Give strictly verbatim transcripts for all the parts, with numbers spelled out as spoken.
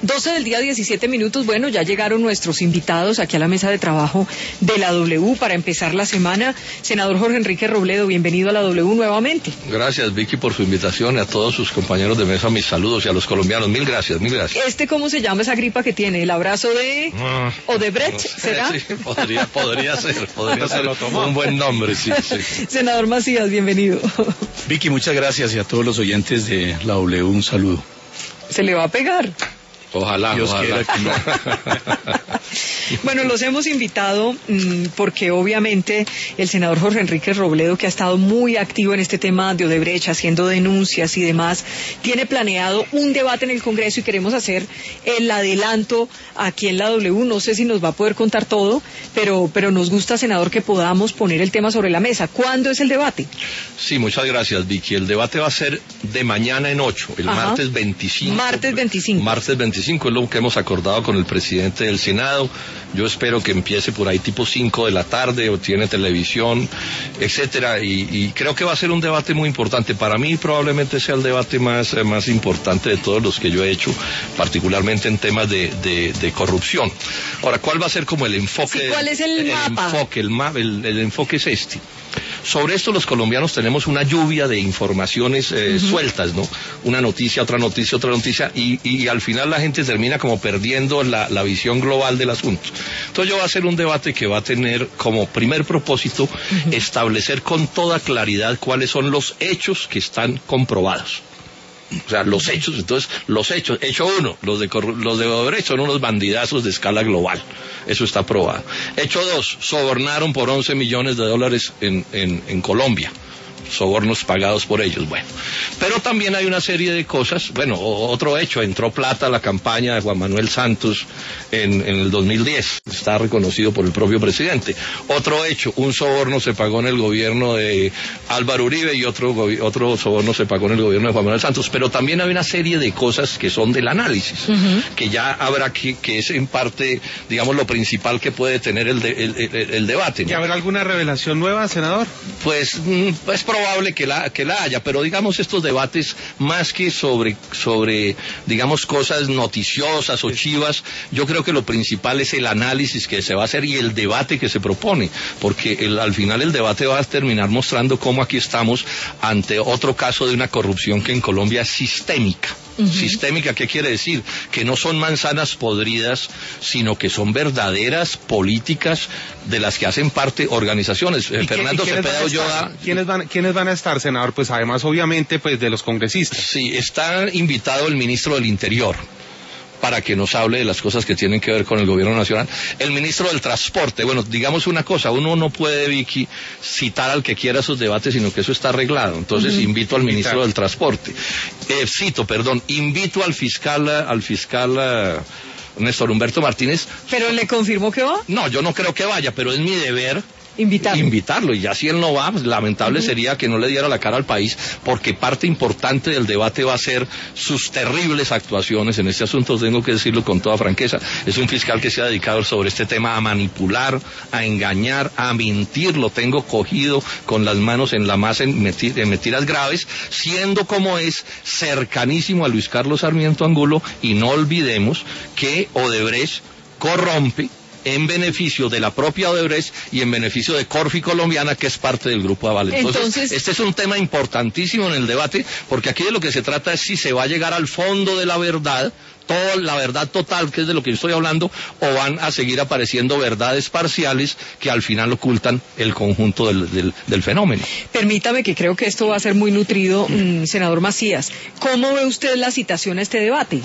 doce del día, diecisiete minutos. Bueno, ya llegaron nuestros invitados aquí a la mesa de trabajo de la W para empezar la semana. Senador Jorge Enrique Robledo, bienvenido a la W nuevamente. Gracias, Vicky, por su invitación, y a todos sus compañeros de mesa, mis saludos, y a los colombianos, mil gracias, mil gracias. ¿Este cómo se llama esa gripa que tiene? ¿El abrazo de Ah, Odebrecht, no sé, será? Sí, podría, podría ser, podría ser un buen nombre, sí, sí. Senador Macías, bienvenido. Vicky, muchas gracias, y a todos los oyentes de la W un saludo. ¿Se le va a pegar? Ojalá, Dios ojalá. quiera que no. Bueno, los hemos invitado mmm, porque obviamente el senador Jorge Enrique Robledo, que ha estado muy activo en este tema de Odebrecht, haciendo denuncias y demás, tiene planeado un debate en el Congreso y queremos hacer el adelanto aquí en la W. No sé si nos va a poder contar todo, pero, pero nos gusta, senador, que podamos poner el tema sobre la mesa. ¿Cuándo es el debate? Sí, muchas gracias, Vicky. El debate va a ser de mañana en ocho, el Ajá. martes veinticinco. Martes veinticinco. Martes veinticinco es lo que hemos acordado con el presidente del Senado. Yo espero que empiece por ahí tipo cinco de la tarde, o tiene televisión, etcétera, y, y creo que va a ser un debate muy importante. Para mí probablemente sea el debate más, eh, más importante de todos los que yo he hecho, particularmente en temas de, de, de corrupción. Ahora, ¿cuál va a ser como el enfoque? Sí, ¿cuál es el, el mapa? Enfoque, el, ma el, el enfoque es este. Sobre esto los colombianos tenemos una lluvia de informaciones eh, uh-huh. sueltas, ¿no? Una noticia, otra noticia, otra noticia, y, y al final la gente termina como perdiendo la, la visión global del asunto. Entonces yo voy a hacer un debate que va a tener como primer propósito uh-huh. establecer con toda claridad cuáles son los hechos que están comprobados. O sea, los hechos, entonces, los hechos, hecho uno, los de, los de Odebrecht son unos bandidazos de escala global, eso está probado. Hecho dos, sobornaron por once millones de dólares en, en, en Colombia, sobornos pagados por ellos, bueno. Pero también hay una serie de cosas, bueno, otro hecho, entró plata a la campaña de Juan Manuel Santos en, en el dos mil diez, está reconocido por el propio presidente. Otro hecho, un soborno se pagó en el gobierno de Álvaro Uribe y otro, otro soborno se pagó en el gobierno de Juan Manuel Santos, pero también hay una serie de cosas que son del análisis, uh-huh. que ya habrá que, que es en parte, digamos, lo principal que puede tener el, de, el, el, el debate, ¿no? ¿Y habrá alguna revelación nueva, senador? Pues, es probable que la, que la haya, pero digamos estos debates más que sobre, sobre, digamos, cosas noticiosas o chivas, yo creo que lo principal es el análisis que se va a hacer y el debate que se propone, porque el, al final el debate va a terminar mostrando cómo aquí estamos ante otro caso de una corrupción que en Colombia es sistémica. Uh-huh. Sistémica, ¿qué quiere decir? Que no son manzanas podridas, sino que son verdaderas políticas de las que hacen parte organizaciones. Eh, Fernando Cepeda Ulloa. ¿Quiénes van, ¿Quiénes van a estar, senador? Pues además, obviamente, pues de los congresistas. Sí, está invitado el ministro del Interior, para que nos hable de las cosas que tienen que ver con el gobierno nacional. El ministro del Transporte, bueno, digamos una cosa, uno no puede, Vicky, citar al que quiera sus debates, sino que eso está arreglado. Entonces, uh-huh. invito al ministro Invitar. del Transporte. Eh, cito, perdón, invito al fiscal, al fiscal... Uh, Néstor Humberto Martínez. ¿Pero le confirmó que va? No, yo no creo que vaya, pero es mi deber invitarlo. invitarlo, y ya si él no va, pues, lamentable uh-huh. sería que no le diera la cara al país, porque parte importante del debate va a ser sus terribles actuaciones en este asunto. Tengo que decirlo con toda franqueza, es un fiscal que se ha dedicado sobre este tema a manipular, a engañar, a mentir, lo tengo cogido con las manos en la masa en, meti en mentiras graves, siendo como es cercanísimo a Luis Carlos Sarmiento Angulo, y no olvidemos que Odebrecht corrompe en beneficio de la propia Odebrecht y en beneficio de Corfi Colombiana, que es parte del Grupo Aval. Entonces, Entonces, este es un tema importantísimo en el debate, porque aquí de lo que se trata es si se va a llegar al fondo de la verdad, toda la verdad total, que es de lo que yo estoy hablando, o van a seguir apareciendo verdades parciales que al final ocultan el conjunto del, del, del fenómeno. Permítame, que creo que esto va a ser muy nutrido, mmm, senador Macías. ¿Cómo ve usted la citación a este debate?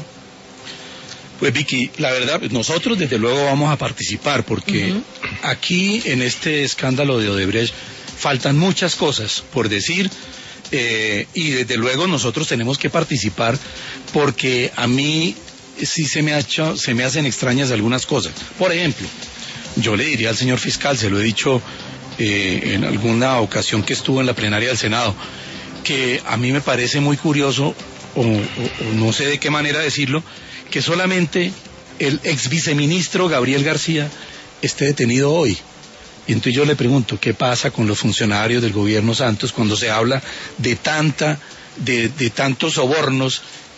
Pues Vicky, la verdad, nosotros desde luego vamos a participar, porque uh-huh. aquí en este escándalo de Odebrecht faltan muchas cosas por decir, eh, y desde luego nosotros tenemos que participar, porque a mí sí se me, ha hecho, se me hacen extrañas algunas cosas. Por ejemplo, yo le diría al señor fiscal, se lo he dicho eh, en alguna ocasión que estuvo en la plenaria del Senado, que a mí me parece muy curioso, o, o, o no sé de qué manera decirlo, que solamente el ex viceministro Gabriel García esté detenido hoy. Y entonces yo le pregunto, ¿qué pasa con los funcionarios del gobierno Santos cuando se habla de tanta, de, de tantos sobornos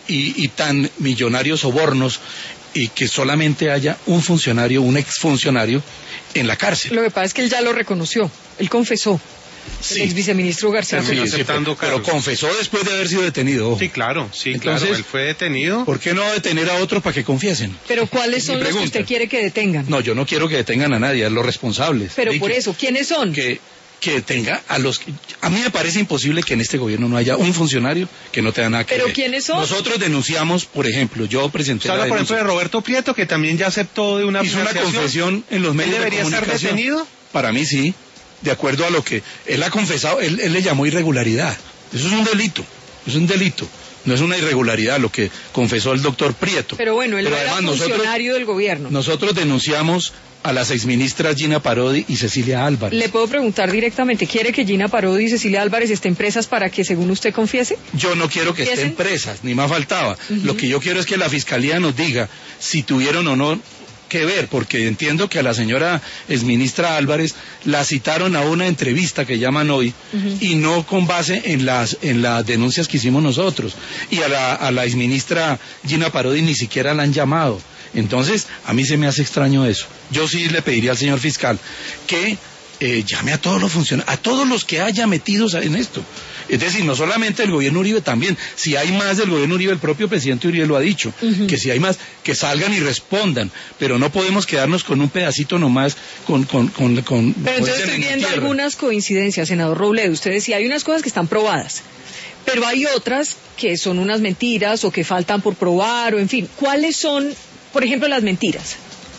y, y tan millonarios sobornos y que solamente haya un funcionario, un exfuncionario en la cárcel. Lo que pasa es que él ya lo reconoció, él confesó. Sí. El ex viceministro García Terminó Felipe. aceptando pero cargos. confesó después de haber sido detenido. Ojo. Sí, claro, sí, Entonces, claro, él fue detenido. ¿Por qué no detener a otros para que confiesen? Pero ¿cuáles son Mi los que pregunta. usted quiere que detengan? No, yo no quiero que detengan a nadie, a los responsables. Pero Vicky. por eso, ¿quiénes son? Que, que detenga a los... A mí me parece imposible que en este gobierno no haya un funcionario que no tenga nada que ¿Pero ver. quiénes son? Nosotros denunciamos, por ejemplo, yo presenté Se habla, la por ejemplo, denuncia. de Roberto Prieto, que también ya aceptó de una Hizo una financiación. confesión en los medios ¿Él debería de estar comunicación. detenido? Para mí sí, de acuerdo a lo que él ha confesado, él, él le llamó irregularidad. Eso es un delito, es un delito. No es una irregularidad lo que confesó el doctor Prieto. Pero bueno, él Pero no era además funcionario del gobierno. Nosotros denunciamos a las exministras Gina Parodi y Cecilia Álvarez. Le puedo preguntar directamente, ¿quiere que Gina Parodi y Cecilia Álvarez estén presas para que, según usted, confiese? Yo no quiero que ¿Empiecen? estén presas, ni más faltaba. Uh-huh. Lo que yo quiero es que la fiscalía nos diga si tuvieron o no que ver, porque entiendo que a la señora exministra Álvarez la citaron a una entrevista que llaman hoy uh-huh. y no con base en las en las denuncias que hicimos nosotros. Y a la, a la exministra Gina Parodi ni siquiera la han llamado. Entonces, a mí se me hace extraño eso. Yo sí le pediría al señor fiscal que eh, llame a todos los funcionarios, a todos los que haya metidos en esto. Es decir, no solamente el gobierno Uribe, también, si hay más del gobierno Uribe, el propio presidente Uribe lo ha dicho, uh-huh. que si hay más, que salgan y respondan, pero no podemos quedarnos con un pedacito nomás, con... con, con, con pero entonces estoy viendo algunas coincidencias, senador Robledo. Usted decía, hay unas cosas que están probadas, pero hay otras que son unas mentiras o que faltan por probar, o en fin, ¿cuáles son, por ejemplo, las mentiras?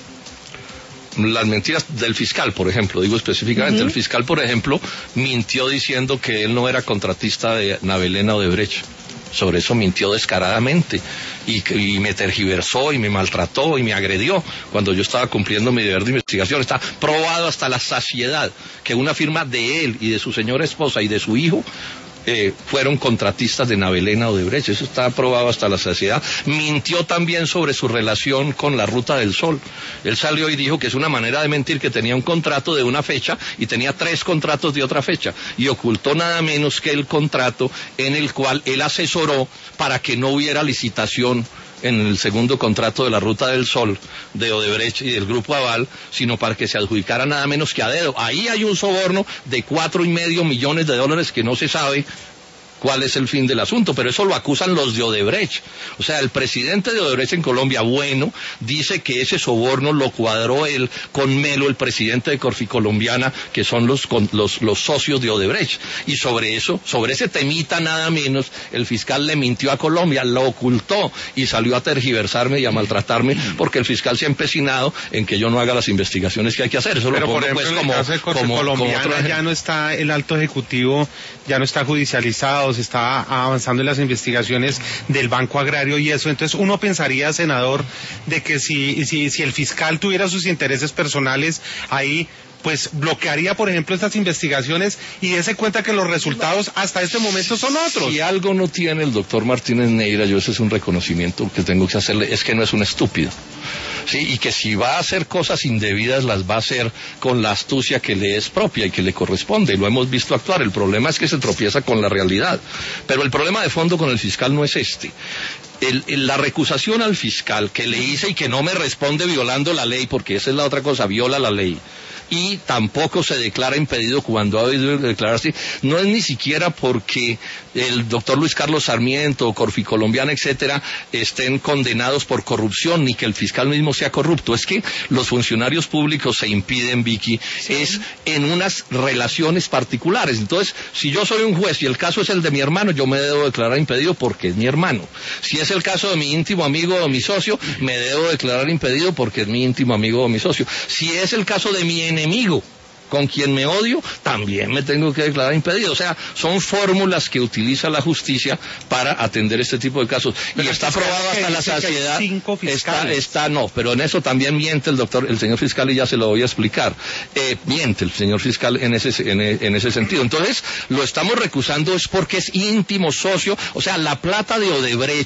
Las mentiras del fiscal, por ejemplo, digo específicamente, uh-huh. el fiscal, por ejemplo, mintió diciendo que él no era contratista de Navelena Odebrecht. Sobre eso mintió descaradamente y, y me tergiversó y me maltrató y me agredió cuando yo estaba cumpliendo mi deber de investigación. Está probado hasta la saciedad que una firma de él y de su señora esposa y de su hijo Eh, fueron contratistas de Navelena Odebrecht. Eso está aprobado hasta la saciedad. Mintió también sobre su relación con la Ruta del Sol. Él salió y dijo que es una manera de mentir, que tenía un contrato de una fecha y tenía tres contratos de otra fecha, y ocultó nada menos que el contrato en el cual él asesoró para que no hubiera licitación en el segundo contrato de la Ruta del Sol de Odebrecht y del Grupo Aval, sino para que se adjudicara nada menos que a dedo. Ahí hay un soborno de cuatro y medio millones de dólares que no se sabe cuál es el fin del asunto, pero eso lo acusan los de Odebrecht. O sea, el presidente de Odebrecht en Colombia, Bueno, dice que ese soborno lo cuadró él con Melo, el presidente de Corficolombiana, que son los, con, los, los socios de Odebrecht. Y sobre eso, sobre ese temita nada menos, el fiscal le mintió a Colombia, lo ocultó y salió a tergiversarme y a maltratarme, porque el fiscal se ha empecinado en que yo no haga las investigaciones que hay que hacer. Eso pero lo pongo, por ejemplo, pues, en como, el caso de Corficolombiana como, como ya no está el alto ejecutivo, ya no está judicializado, se está avanzando en las investigaciones del Banco Agrario y eso. Entonces uno pensaría, senador, de que si, si, si el fiscal tuviera sus intereses personales ahí, pues bloquearía, por ejemplo, estas investigaciones y dése cuenta que los resultados hasta este momento son otros. Si algo no tiene el doctor Martínez Neira, yo ese es un reconocimiento que tengo que hacerle, es que no es un estúpido. Sí, y que si va a hacer cosas indebidas las va a hacer con la astucia que le es propia y que le corresponde, y lo hemos visto actuar. El problema es que se tropieza con la realidad, pero el problema de fondo con el fiscal no es este. El, el, la recusación al fiscal que le hice y que no me responde violando la ley, porque esa es la otra cosa, viola la ley, y tampoco se declara impedido cuando ha debido declararse, no es ni siquiera porque el doctor Luis Carlos Sarmiento, Corficolombiana, etcétera, estén condenados por corrupción, ni que el fiscal mismo sea corrupto. Es que los funcionarios públicos se impiden, Vicky, sí. es en unas relaciones particulares. Entonces, si yo soy un juez y el caso es el de mi hermano, yo me debo declarar impedido porque es mi hermano. Si es el caso de mi íntimo amigo o mi socio, me debo declarar impedido porque es mi íntimo amigo o mi socio. Si es el caso de mi enemigo, con quien me odio, también me tengo que declarar impedido. O sea, son fórmulas que utiliza la justicia para atender este tipo de casos. Pero y está aprobado hasta la saciedad. Está, está, no, pero en eso también miente el doctor, el señor fiscal, y ya se lo voy a explicar. Eh, miente el señor fiscal en ese, en, en ese sentido. Entonces, lo estamos recusando es porque es íntimo socio, o sea, la plata de Odebrecht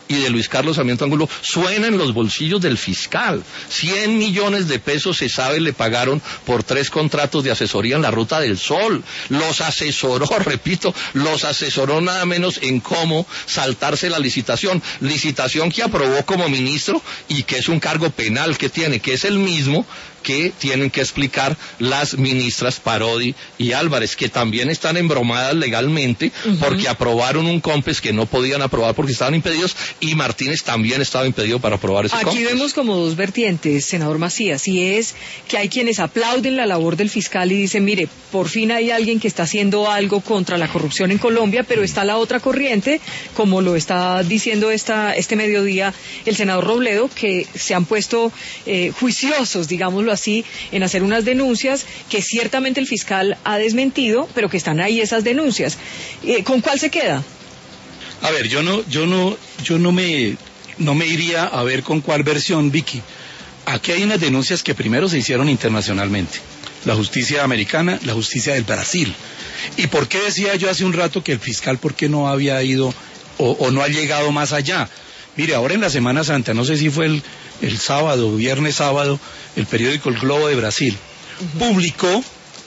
y de Luis Carlos Sarmiento Angulo suena en los bolsillos del fiscal. cien millones de pesos se sabe le pagaron por tres contratos de asesoría en la Ruta del Sol. Los asesoró, repito, los asesoró nada menos en cómo saltarse la licitación. Licitación que aprobó como ministro y que es un cargo penal que tiene, que es el mismo que tienen que explicar las ministras Parodi y Álvarez, que también están embromadas legalmente uh-huh. porque aprobaron un COMPES que no podían aprobar porque estaban impedidos, y Martínez también estaba impedido para aprobar ese Aquí COMPES. vemos como dos vertientes, senador Macías, y es que hay quienes aplauden la labor del fiscal y dicen, mire, por fin hay alguien que está haciendo algo contra la corrupción en Colombia, pero está la otra corriente, como lo está diciendo esta, este mediodía el senador Robledo, que se han puesto eh, juiciosos, digámoslo así, en hacer unas denuncias que ciertamente el fiscal ha desmentido, pero que están ahí esas denuncias. Eh, ¿Con cuál se queda? A ver, yo no, yo no, yo no me, no me iría a ver con cuál versión, Vicky. Aquí hay unas denuncias que primero se hicieron internacionalmente. La justicia americana, la justicia del Brasil. ¿Y por qué decía yo hace un rato que el fiscal, por qué no había ido o, o no ha llegado más allá? Mire, ahora en la Semana Santa, no sé si fue el, el sábado, viernes sábado, el periódico El Globo de Brasil uh-huh. publicó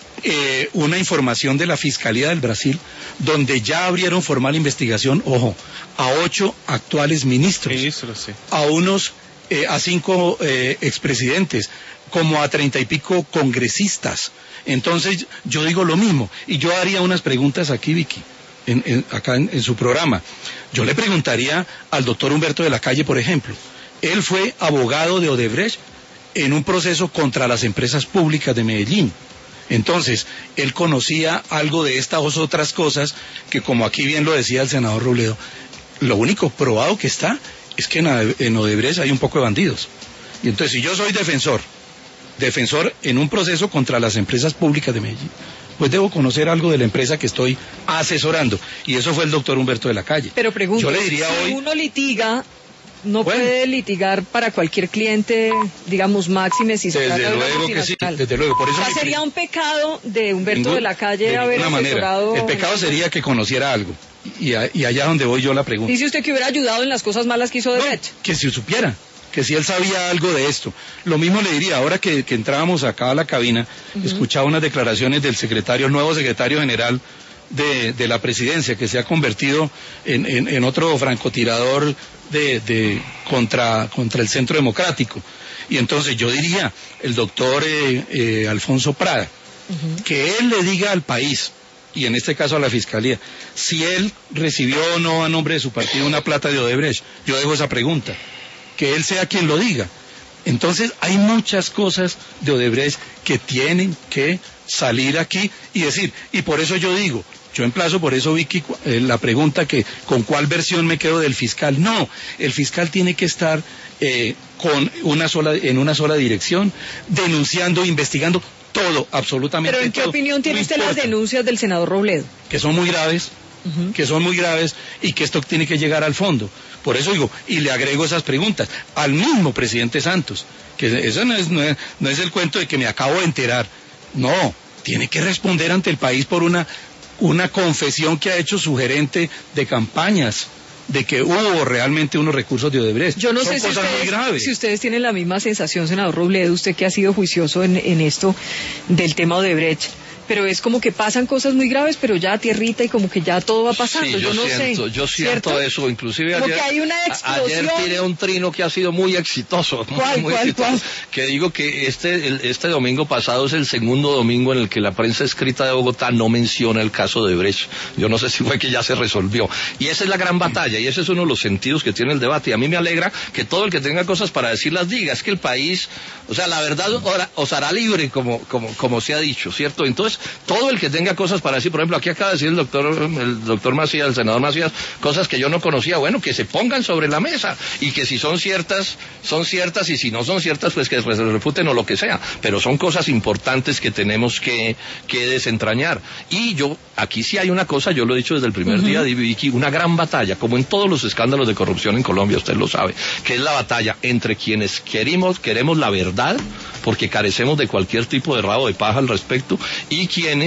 eh, una información de la Fiscalía del Brasil, donde ya abrieron formal investigación, ojo, a ocho actuales ministros, Ministros, sí. a unos, eh, a cinco eh, expresidentes, como a treinta y pico congresistas. Entonces, yo digo lo mismo, y yo haría unas preguntas aquí, Vicky. En, en, acá en, en su programa. Yo le preguntaría al doctor Humberto de la Calle, por ejemplo. Él fue abogado de Odebrecht en un proceso contra las empresas públicas de Medellín. Entonces, él conocía algo de estas otras cosas que, como aquí bien lo decía el senador Robledo, lo único probado que está es que en, en Odebrecht hay un poco de bandidos. Y entonces, si yo soy defensor, defensor en un proceso contra las empresas públicas de Medellín, pues debo conocer algo de la empresa que estoy asesorando. Y eso fue el doctor Humberto de la Calle. Pero pregunto, yo le diría si hoy, uno litiga, no bueno, puede litigar para cualquier cliente, digamos, máxime, si se desde trata de una luego que sí, multinacional. desde luego. Por eso O sea, mi- sería un pecado de Humberto ningún- de la Calle de haber ninguna manera. asesorado... El pecado sería que conociera algo. Y, a- y allá donde voy yo la pregunta. Dice usted que hubiera ayudado en las cosas malas que hizo No, Odebrecht. que si supiera, que si él sabía algo de esto. Lo mismo le diría, ahora que, que entrábamos acá a la cabina, uh-huh. escuchaba unas declaraciones del secretario, el nuevo secretario general de, de la presidencia, que se ha convertido en, en, en otro francotirador de, de, contra, contra el Centro Democrático. Y entonces yo diría, el doctor eh, eh, Alfonso Prada, uh-huh. que él le diga al país, y en este caso a la Fiscalía, si él recibió o no a nombre de su partido una plata de Odebrecht. Yo dejo esa pregunta. Que él sea quien lo diga. Entonces hay muchas cosas de Odebrecht que tienen que salir aquí y decir, y por eso yo digo, yo emplazo por eso, Vicky, eh, la pregunta que con cuál versión me quedo del fiscal. No, el fiscal tiene que estar eh, con una sola, en una sola dirección, denunciando, investigando todo, absolutamente todo. Pero ¿en qué opinión tiene No usted importa. las denuncias del senador Robledo? Que son muy graves, uh-huh. que son muy graves y que esto tiene que llegar al fondo. Por eso digo, y le agrego esas preguntas al mismo presidente Santos, que eso no es, no es, no es el cuento de que me acabo de enterar. No, tiene que responder ante el país por una, una confesión que ha hecho su gerente de campañas, de que hubo realmente unos recursos de Odebrecht. Yo no Son sé si cosas muy ustedes, graves. si ustedes tienen la misma sensación, senador Robledo, usted que ha sido juicioso en, en esto del tema Odebrecht, pero es como que pasan cosas muy graves, pero ya tierrita y como que ya todo va pasando. Sí, yo, yo no siento, sé. yo siento ¿cierto? eso, inclusive Como ayer, que hay una a- explosión. ayer tiré un trino que ha sido muy exitoso, muy, ¿Cuál, muy cuál, exitoso, cuál? que digo que este, el- este domingo pasado es el segundo domingo en el que la prensa escrita de Bogotá no menciona el caso de Brecht. Yo no sé si fue que ya se resolvió. Y esa es la gran batalla, y ese es uno de los sentidos que tiene el debate. Y a mí me alegra que todo el que tenga cosas para decir las diga. Es que el país, o sea, la verdad ora- os hará libre, como, como, como se ha dicho, ¿cierto? Entonces, todo el que tenga cosas para decir, por ejemplo, aquí acaba de decir el doctor, el doctor Macías, el senador Macías, cosas que yo no conocía, bueno, que se pongan sobre la mesa, y que si son ciertas, son ciertas, y si no son ciertas, pues que se refuten o lo que sea, pero son cosas importantes que tenemos que, que desentrañar. Y yo, aquí sí hay una cosa, yo lo he dicho desde el primer uh-huh. día de Vicky, una gran batalla, como en todos los escándalos de corrupción en Colombia, usted lo sabe, que es la batalla entre quienes queremos, queremos la verdad, porque carecemos de cualquier tipo de rabo de paja al respecto, y quienes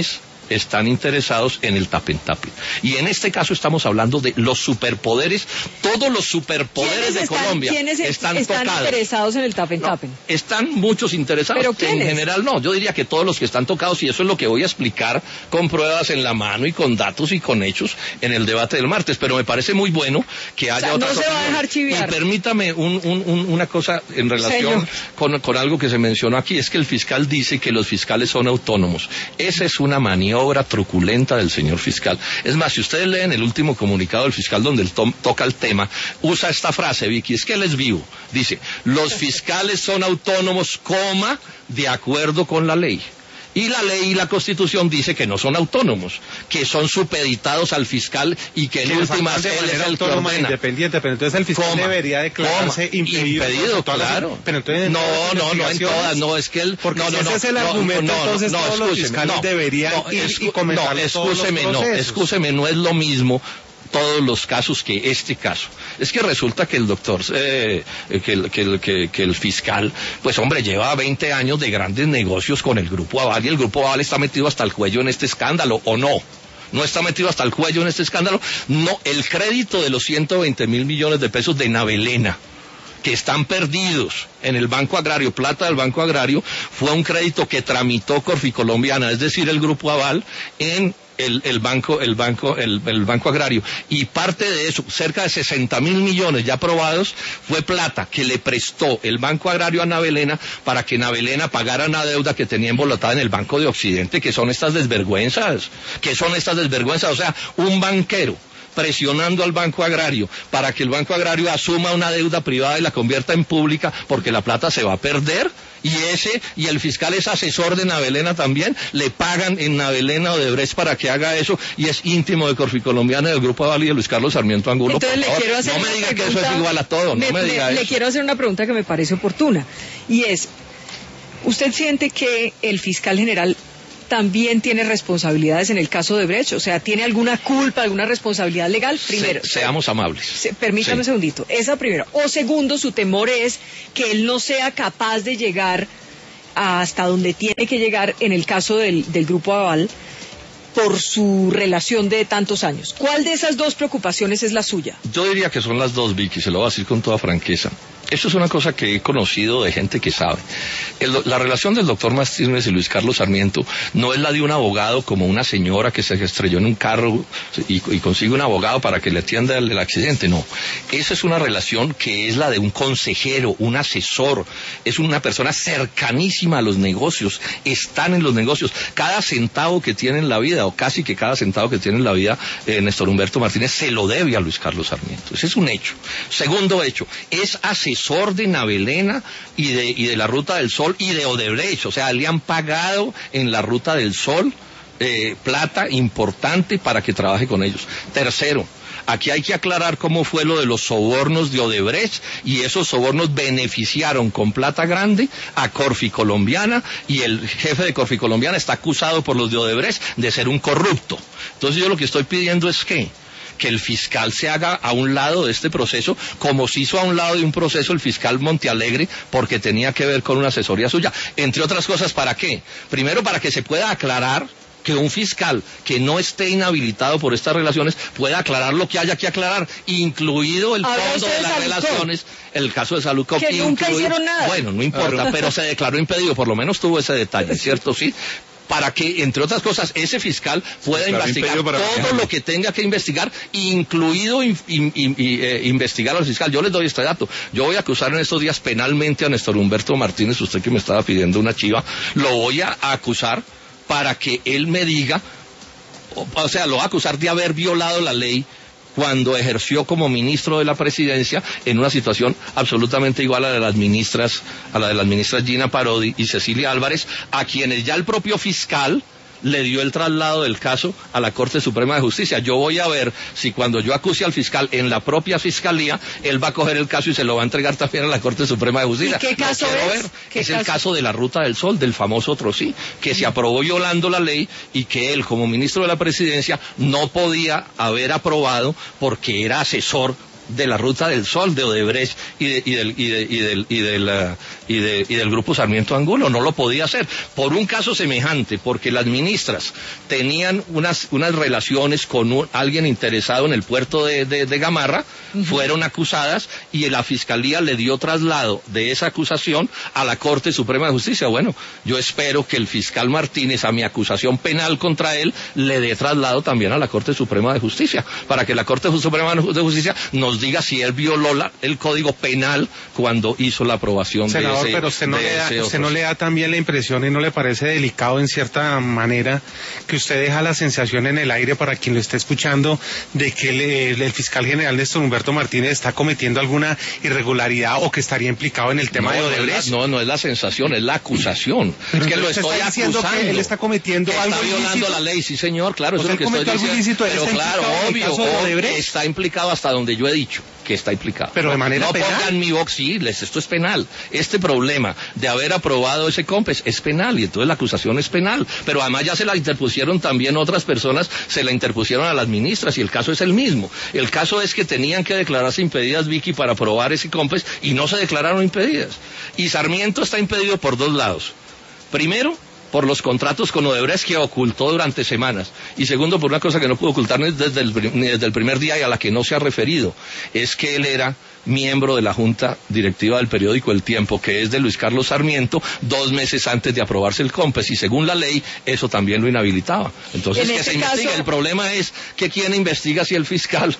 están interesados en el tapen-tapen. Y en este caso estamos hablando de los superpoderes, todos los superpoderes de están, Colombia ¿quiénes están, están tocados. interesados en el tapen-tapen? No, están muchos interesados. ¿Pero quiénes? En general no, yo diría que todos los que están tocados, y eso es lo que voy a explicar con pruebas en la mano y con datos y con hechos en el debate del martes, pero me parece muy bueno que haya o sea, otras no se va a dejar chiviar. Y permítame un, un, un, una cosa en relación con, con algo que se mencionó aquí, es que el fiscal dice que los fiscales son autónomos. Esa es una maniobra truculenta del señor fiscal. Es más, si ustedes leen el último comunicado del fiscal donde él to toca el tema, usa esta frase, Vicky, es que él es vivo. Dice, los fiscales son autónomos, coma, de acuerdo con la ley. Y la ley y la Constitución dice que no son autónomos, que son supeditados al fiscal y que en últimas él es el que ordena. Independiente, pero entonces el fiscal Coma, debería declararse coma, impedido. impedido, claro. Las, pero entonces en no, no, no en todas, no, es que él... Porque no, si no, ese no, es el no, argumento, no, entonces no, todos no, los fiscales no, deberían no, ir escu y comenzar no, todos los no, procesos. Excúseme, no es lo mismo todos los casos que este caso. Es que resulta que el doctor, eh, que, el, que, el, que, que el fiscal, pues hombre, lleva veinte años de grandes negocios con el Grupo Aval y el Grupo Aval está metido hasta el cuello en este escándalo, ¿o no? No está metido hasta el cuello en este escándalo. No, el crédito de los ciento veinte mil millones de pesos de Navelena, que están perdidos en el Banco Agrario, plata del Banco Agrario, fue un crédito que tramitó Corficolombiana, es decir, el Grupo Aval, en el, el banco, el banco, el, el Banco Agrario. Y parte de eso, cerca de sesenta mil millones ya aprobados, fue plata que le prestó el Banco Agrario a Navelena para que Navelena pagara una deuda que tenía embolotada en el Banco de Occidente, que son estas desvergüenzas, que son estas desvergüenzas, o sea, un banquero presionando al Banco Agrario para que el Banco Agrario asuma una deuda privada y la convierta en pública porque la plata se va a perder, y ese, y el fiscal es asesor de Navelena también, le pagan en Navelena o de Odebrecht para que haga eso, y es íntimo de Corficolombiana, del Grupo Aval y de Luis Carlos Sarmiento Angulo. Entonces, le quiero hacer no me diga pregunta, que eso es igual a todo, me, no me diga me, eso. Le quiero hacer una pregunta que me parece oportuna, y es, ¿usted siente que el fiscal general también tiene responsabilidades en el caso de Odebrecht? O sea, ¿tiene alguna culpa, alguna responsabilidad legal? Primero. Se, seamos amables. Se, permítame sí. un segundito. Esa primero. O segundo, su temor es que él no sea capaz de llegar hasta donde tiene que llegar en el caso del, del Grupo Aval por su relación de tantos años. ¿Cuál de esas dos preocupaciones es la suya? Yo diría que son las dos, Vicky, se lo voy a decir con toda franqueza. Esto es una cosa que he conocido de gente que sabe. El, la relación del doctor Martínez y Luis Carlos Sarmiento no es la de un abogado como una señora que se estrelló en un carro y, y consigue un abogado para que le atienda el, el accidente, no. Esa es una relación que es la de un consejero, un asesor, es una persona cercanísima a los negocios, están en los negocios. Cada centavo que tiene en la vida, o casi que cada centavo que tiene en la vida, eh, Néstor Humberto Martínez se lo debe a Luis Carlos Sarmiento. Ese es un hecho. Segundo hecho, es asesor de Navelena y de, y de la Ruta del Sol y de Odebrecht, o sea, le han pagado en la Ruta del Sol eh, plata importante para que trabaje con ellos. Tercero, aquí hay que aclarar cómo fue lo de los sobornos de Odebrecht, y esos sobornos beneficiaron con plata grande a Corficolombiana, y el jefe de Corficolombiana está acusado por los de Odebrecht de ser un corrupto. Entonces yo lo que estoy pidiendo es que que el fiscal se haga a un lado de este proceso, como se hizo a un lado de un proceso el fiscal Montealegre, porque tenía que ver con una asesoría suya. Entre otras cosas, ¿para qué? Primero, para que se pueda aclarar, que un fiscal que no esté inhabilitado por estas relaciones pueda aclarar lo que haya que aclarar, incluido el fondo de las relaciones, el caso de Salud que nunca hicieron nada. Bueno, no importa, pero se declaró impedido, por lo menos tuvo ese detalle, ¿cierto? Sí. Para que, entre otras cosas, ese fiscal pueda claro, investigar todo manejar. Lo que tenga que investigar, incluido in, in, in, in, eh, investigar al fiscal. Yo les doy este dato. Yo voy a acusar en estos días penalmente a Néstor Humberto Martínez, usted que me estaba pidiendo una chiva, lo voy a acusar para que él me diga, o, o sea, lo voy a acusar de haber violado la ley cuando ejerció como ministro de la presidencia en una situación absolutamente igual a la de las ministras, a la de las ministras Gina Parodi y Cecilia Álvarez, a quienes ya el propio fiscal le dio el traslado del caso a la Corte Suprema de Justicia. Yo voy a ver si cuando yo acuse al fiscal en la propia fiscalía, él va a coger el caso y se lo va a entregar también a la Corte Suprema de Justicia. ¿Y qué caso es? Ver. ¿Qué es caso? El caso de la Ruta del Sol, del famoso Trosí, que se aprobó violando la ley y que él, como ministro de la presidencia, no podía haber aprobado porque era asesor de la Ruta del Sol, de Odebrecht y, de, y, del, y, de, y, del, y, del, uh, y, de, y del Grupo Sarmiento Angulo. No lo podía hacer por un caso semejante, porque las ministras tenían unas, unas relaciones con un, alguien interesado en el puerto de, de, de Gamarra, uh-huh. fueron acusadas y la Fiscalía le dio traslado de esa acusación a la Corte Suprema de Justicia. Bueno, yo espero que el fiscal Martínez, a mi acusación penal contra él, le dé traslado también a la Corte Suprema de Justicia, para que la Corte Suprema de Justicia nos diga si él violó la, el Código Penal cuando hizo la aprobación. Senador, de ese, pero usted no, le da, usted no otros. le da también la impresión y no le parece delicado en cierta manera que usted deja la sensación en el aire para quien lo esté escuchando de que el, el, el fiscal general Néstor Humberto Martínez está cometiendo alguna irregularidad o que estaría implicado en el tema no, de Odebrecht? No, no, no es la sensación, es la acusación. Pero es que lo usted estoy está diciendo acusando. que él está cometiendo está algo violando ilícito. la ley, sí señor, claro, O eso sea, es lo que él estoy cometió algo diciendo. ilícito, él Pero está claro, implicado en el obvio, caso de obvio, Odebrecht. está implicado hasta donde yo he dicho que está implicado. Pero de manera no, penal. No pongan mi box, sí, les, esto es penal. Este problema de haber aprobado ese COMPES es penal y entonces la acusación es penal. Pero además ya se la interpusieron también otras personas, se la interpusieron a las ministras y el caso es el mismo. El caso es que tenían que declararse impedidas, Vicky, para aprobar ese COMPES y no se declararon impedidas. Y Sarmiento está impedido por dos lados. Primero, por los contratos con Odebrecht que ocultó durante semanas. Y segundo, por una cosa que no pudo ocultar ni desde el, ni desde el primer día y a la que no se ha referido, es que él era miembro de la Junta Directiva del periódico El Tiempo, que es de Luis Carlos Sarmiento, dos meses antes de aprobarse el COMPES, y según la ley, eso también lo inhabilitaba. Entonces, en que este se investigue. caso... El problema es que quién investiga si el fiscal...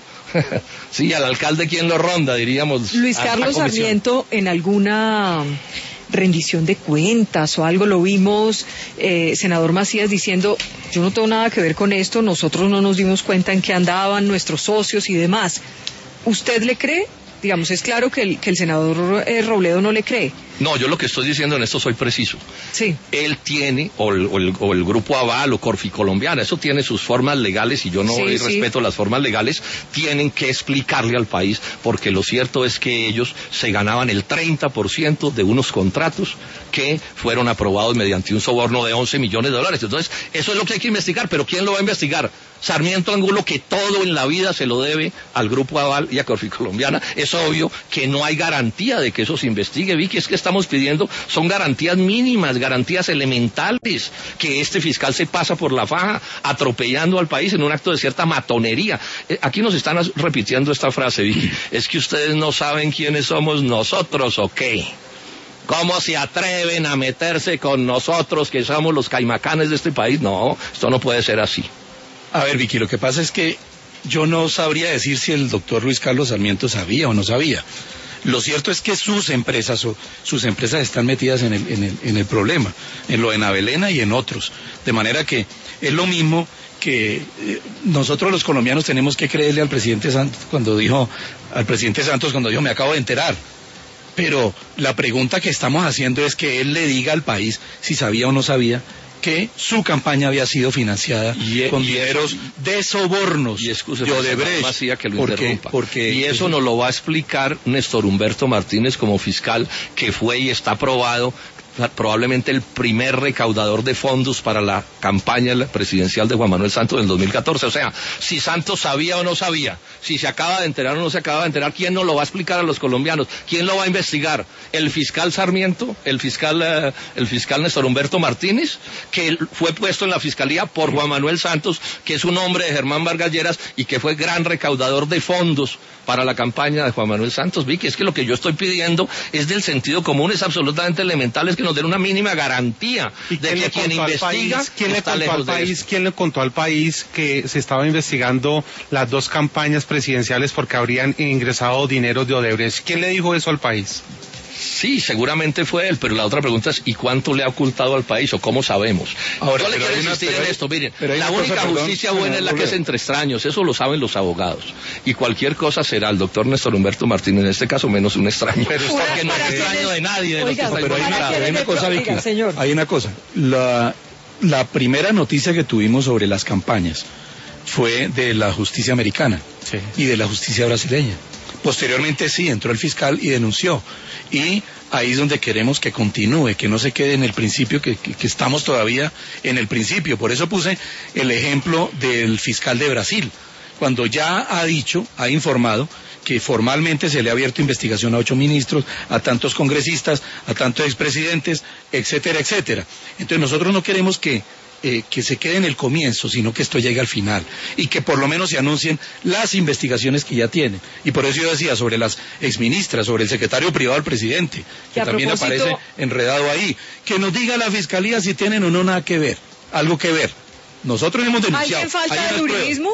sí, al alcalde quién lo ronda, diríamos. Luis Carlos Sarmiento, en alguna... rendición de cuentas o algo, lo vimos, eh, senador Macías diciendo, yo no tengo nada que ver con esto, nosotros no nos dimos cuenta en qué andaban nuestros socios y demás. ¿Usted le cree? Digamos, es claro que el, que el senador eh, Robledo no le cree. No, yo lo que estoy diciendo en esto soy preciso. Sí. Él tiene, o el, o el, o el Grupo Aval o Corfi Colombiana, eso tiene sus formas legales y yo no sí, respeto sí. las formas legales, tienen que explicarle al país, porque lo cierto es que ellos se ganaban el treinta por ciento de unos contratos que fueron aprobados mediante un soborno de once millones de dólares. Entonces, eso es lo que hay que investigar, pero ¿quién lo va a investigar? Sarmiento Angulo, que todo en la vida se lo debe al Grupo Aval y a Corfi Colombiana. Es obvio que no hay garantía de que eso se investigue, Vicky, es que estamos pidiendo, son garantías mínimas, garantías elementales, que este fiscal se pasa por la faja atropellando al país en un acto de cierta matonería. Eh, aquí nos están repitiendo esta frase, Vicky, es que ustedes no saben quiénes somos nosotros, ¿o qué? ¿Cómo se atreven a meterse con nosotros que somos los caimacanes de este país? No, esto no puede ser así. A ver, Vicky, lo que pasa es que yo no sabría decir si el doctor Luis Carlos Sarmiento sabía o no sabía. Lo cierto es que sus empresas o sus empresas están metidas en el, en el, en el problema, en lo de Navelena y en otros. De manera que es lo mismo que eh, nosotros los colombianos tenemos que creerle al presidente Santos cuando dijo, al presidente Santos cuando dijo, me acabo de enterar. Pero la pregunta que estamos haciendo es que él le diga al país si sabía o no sabía que su campaña había sido financiada y, con y dineros eso, de sobornos y de Odebrecht. Que lo porque, porque, y eso nos lo va a explicar Néstor Humberto Martínez como fiscal, que fue y está aprobado probablemente el primer recaudador de fondos para la campaña presidencial de Juan Manuel Santos en el dos mil catorce. O sea, si Santos sabía o no sabía, si se acaba de enterar o no se acaba de enterar, ¿quién nos lo va a explicar a los colombianos? ¿Quién lo va a investigar? ¿El fiscal Sarmiento? ¿El fiscal, uh, el fiscal Néstor Humberto Martínez? Que fue puesto en la fiscalía por Juan Manuel Santos, que es un hombre de Germán Vargas Lleras y que fue gran recaudador de fondos para la campaña de Juan Manuel Santos. Vicky, es que lo que yo estoy pidiendo es del sentido común, es absolutamente elemental, es que nos den una mínima garantía de que quien investiga país, ¿quién, le contó al país, ¿quién le contó al país que se estaba investigando las dos campañas presidenciales porque habrían ingresado dinero de Odebrecht? ¿Quién le dijo eso al país? Sí, seguramente fue él, pero la otra pregunta es, ¿y cuánto le ha ocultado al país o cómo sabemos? Ahora, yo le quiero insistir en esto, miren, la única cosa, justicia perdón, buena es la que es entre extraños, eso lo saben los abogados, y cualquier cosa será el doctor Néstor Humberto Martínez, en este caso menos un extraño, pero está porque no es extraño de nadie. De Oiga, los que pero hay una, hay una cosa, Vicky, Oiga, señor. hay una cosa, la, la primera noticia que tuvimos sobre las campañas fue de la justicia americana sí. y de la justicia brasileña. Posteriormente sí, entró el fiscal y denunció. Y ahí es donde queremos que continúe, que no se quede en el principio, que, que, que estamos todavía en el principio. Por eso puse el ejemplo del fiscal de Brasil, cuando ya ha dicho, ha informado que formalmente se le ha abierto investigación a ocho ministros, a tantos congresistas, a tantos expresidentes, etcétera, etcétera. Entonces nosotros no queremos que, eh, que se quede en el comienzo, sino que esto llegue al final y que por lo menos se anuncien las investigaciones que ya tienen. Y por eso yo decía sobre las exministras, sobre el secretario privado del presidente, que también propósito... aparece enredado ahí, que nos diga la fiscalía si tienen o no nada que ver, algo que ver. Nosotros hemos denunciado. ¿Alguien falta de uribismo?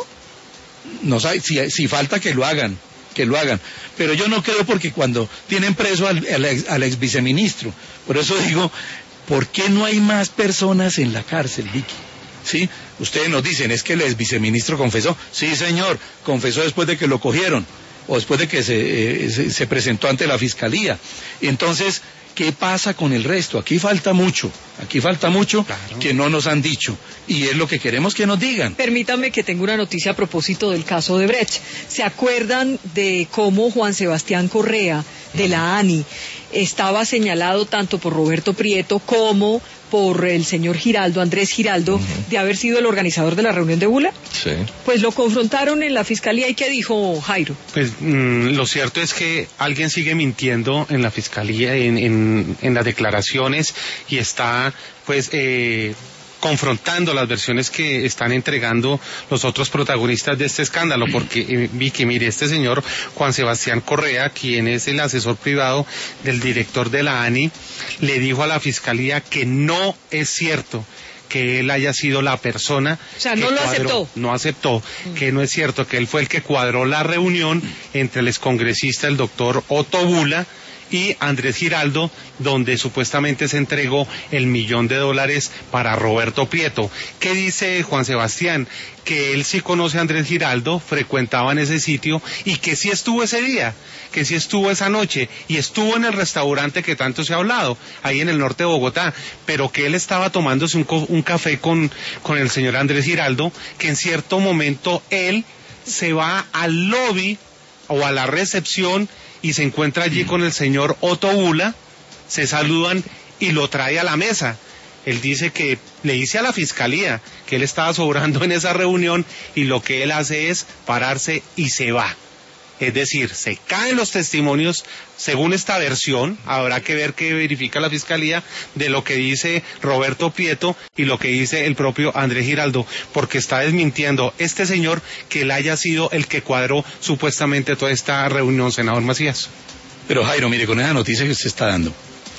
No sabe, si, si falta que lo hagan. que lo hagan, pero yo no creo porque cuando tienen preso al, al, ex, al ex viceministro, por eso digo, ¿por qué no hay más personas en la cárcel, Vicky? ¿Sí? Ustedes nos dicen, es que el ex viceministro confesó, sí señor, confesó después de que lo cogieron, o después de que se, eh, se, se presentó ante la fiscalía. Entonces, ¿qué pasa con el resto? Aquí falta mucho, aquí falta mucho claro. que no nos han dicho, y es lo que queremos que nos digan. Permítanme que tengo una noticia a propósito del caso de Brecht. ¿Se acuerdan de cómo Juan Sebastián Correa, de la ANI, estaba señalado tanto por Roberto Prieto como por el señor Giraldo, Andrés Giraldo, uh-huh. de haber sido el organizador de la reunión de Bula? Sí. Pues lo confrontaron en la fiscalía, ¿y qué dijo Jairo? Pues mmm, lo cierto es que alguien sigue mintiendo en la fiscalía, en, en, en las declaraciones, y está pues eh, confrontando las versiones que están entregando los otros protagonistas de este escándalo, porque eh, Vicky, mire, este señor Juan Sebastián Correa, quien es el asesor privado del director de la ANI, le dijo a la fiscalía que no es cierto que él haya sido la persona o sea, que no lo cuadró, aceptó. No aceptó, mm. que no es cierto, que él fue el que cuadró la reunión entre el excongresista, el doctor Otto Bula, y Andrés Giraldo, donde supuestamente se entregó el millón de dólares para Roberto Prieto. ¿Qué dice Juan Sebastián? Que él sí conoce a Andrés Giraldo, frecuentaba en ese sitio, y que sí estuvo ese día, que sí estuvo esa noche, y estuvo en el restaurante que tanto se ha hablado, ahí en el norte de Bogotá, pero que él estaba tomándose un, un café con, con el señor Andrés Giraldo, que en cierto momento él se va al lobby o a la recepción y se encuentra allí con el señor Otto Bula, se saludan y lo trae a la mesa. Él dice que le dice a la fiscalía que él estaba sobrando en esa reunión y lo que él hace es pararse y se va. Es decir, se caen los testimonios según esta versión, habrá que ver qué verifica la fiscalía de lo que dice Roberto Prieto y lo que dice el propio Andrés Giraldo, porque está desmintiendo este señor que él haya sido el que cuadró supuestamente toda esta reunión, senador Macías. Pero Jairo, mire, con esa noticia que usted está dando,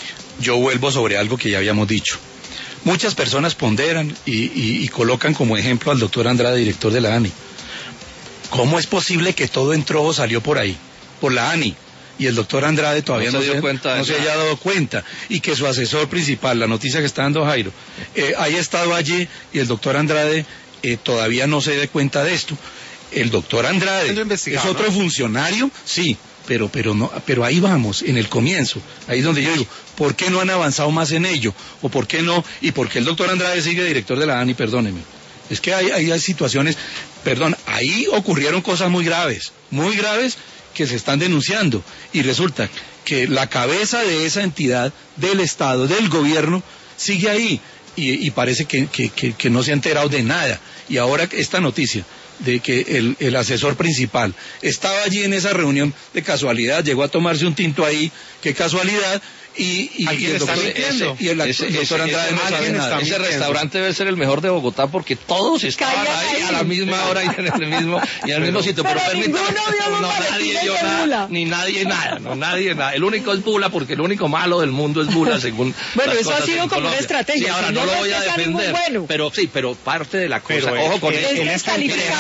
yo vuelvo sobre algo que ya habíamos dicho. Muchas personas ponderan y, y, y colocan como ejemplo al doctor Andrade, director de la ANI. ¿Cómo es posible que todo entró o salió por ahí, por la ANI, y el doctor Andrade todavía no, no, se, dio cuenta no se haya dado cuenta, y que su asesor principal, la noticia que está dando Jairo, eh, haya estado allí y el doctor Andrade eh, todavía no se dé cuenta de esto? El doctor Andrade es otro ¿no? funcionario, sí, pero pero no, pero ahí vamos, en el comienzo, ahí es donde yo digo, ¿por qué no han avanzado más en ello? ¿O por qué no? ¿Y por qué el doctor Andrade sigue director de la ANI? Perdóneme. Es que hay, hay, hay situaciones, perdón, ahí ocurrieron cosas muy graves, muy graves que se están denunciando, y resulta que la cabeza de esa entidad, del Estado, del gobierno, sigue ahí, y, y parece que, que, que, que no se ha enterado de nada. Y ahora esta noticia de que el, el asesor principal estaba allí en esa reunión de casualidad, llegó a tomarse un tinto ahí, qué casualidad, y, y, y el doctor, ese, y el ese, doctor ese, Andrade ese, no sabe nada. Ese restaurante debe ser el mejor de Bogotá porque todos estaban ahí, ahí a la misma hora y en el mismo, y en el mismo sitio, pero, pero permítame, no, no nadie dio nada, ni nadie nada, no nadie nada. El único es Bula porque el único malo del mundo es Bula, según bueno, las eso ha sido como Colombia. una estrategia. Sí, ahora si no, no lo voy a defender, bueno. pero sí, pero parte de la cosa, pero ojo con él. Él está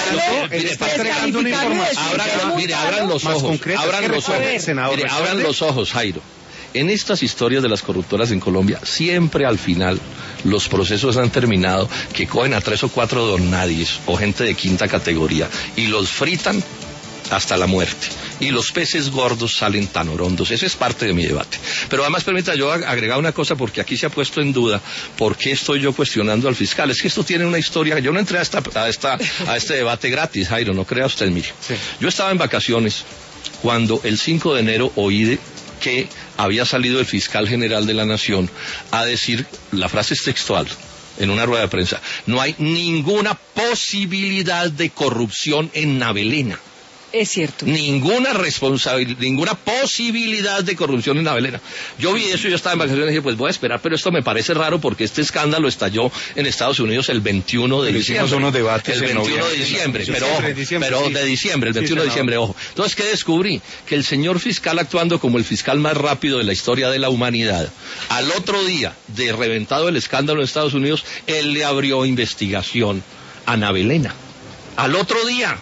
entregando una información. Mire, abran los ojos, abran los ojos, abran los ojos, Jairo. En estas historias de las corruptoras en Colombia, siempre al final los procesos han terminado que cogen a tres o cuatro donadies o gente de quinta categoría y los fritan hasta la muerte. Y los peces gordos salen tan orondos. Eso es parte de mi debate. Pero además, permita yo agregar una cosa, porque aquí se ha puesto en duda por qué estoy yo cuestionando al fiscal. Es que esto tiene una historia. Yo no entré a, esta, a, esta, a este debate gratis, Jairo, no crea usted, mire. Sí. Yo estaba en vacaciones cuando el cinco de enero oí de que había salido el fiscal general de la Nación a decir, la frase es textual, en una rueda de prensa, no hay ninguna posibilidad de corrupción en Navelena. Es cierto. Ninguna responsabilidad, ninguna posibilidad de corrupción en Navelena. Yo vi eso y yo estaba en vacaciones y dije, pues voy a esperar, pero esto me parece raro porque este escándalo estalló en Estados Unidos el veintiuno de diciembre. Hicimos unos debates el veintiuno de diciembre, pero ojo, pero de diciembre, el veintiuno de diciembre, ojo. Entonces, ¿qué descubrí? Que el señor fiscal, actuando como el fiscal más rápido de la historia de la humanidad, al otro día de reventado el escándalo en Estados Unidos, él le abrió investigación a Navelena. Al otro día.